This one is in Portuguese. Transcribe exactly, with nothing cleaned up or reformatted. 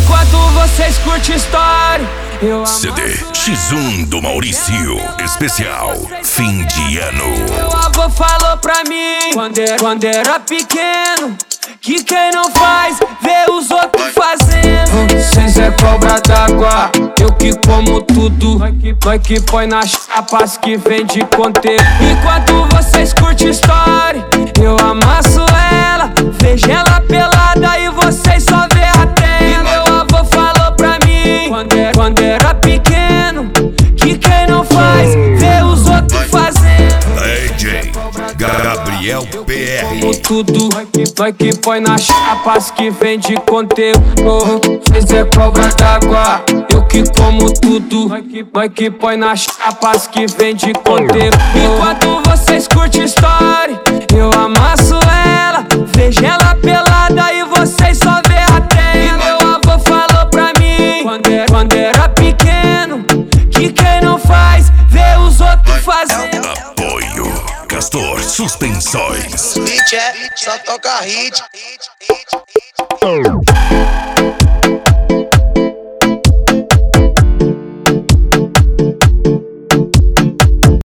Enquanto vocês curtem história, eu C D X um do Maurício, especial fim de ano. Meu avô falou pra mim, quando era, quando era pequeno, que quem não faz, vê os outros fazendo. Vocês é cobra d'água, eu que como tudo. Nós que põe nas chapas que vende conteúdo. Enquanto vocês curtem história, eu amasso ela, vejo ela pelada e vocês só vê a tela. Meu avô falou pra mim, quando era, quando era pequeno, que quem não faz, vê os outros fazendo. D J Gabriel P R. Tudo, nós que põe nas chapas que vende conteúdo. Cês é cobra d'água, eu que como tudo. Nós que põe nas chapas que vende conteúdo. Enquanto vocês curtem história, eu amasso ela, vejo ela pelada e vocês só vê a tela. E meu avô falou pra mim, quando era, quando era pequeno, que quem não faz, vê os outros fazendo. Apoio Castor Suspensões. Hit é, só toca hit.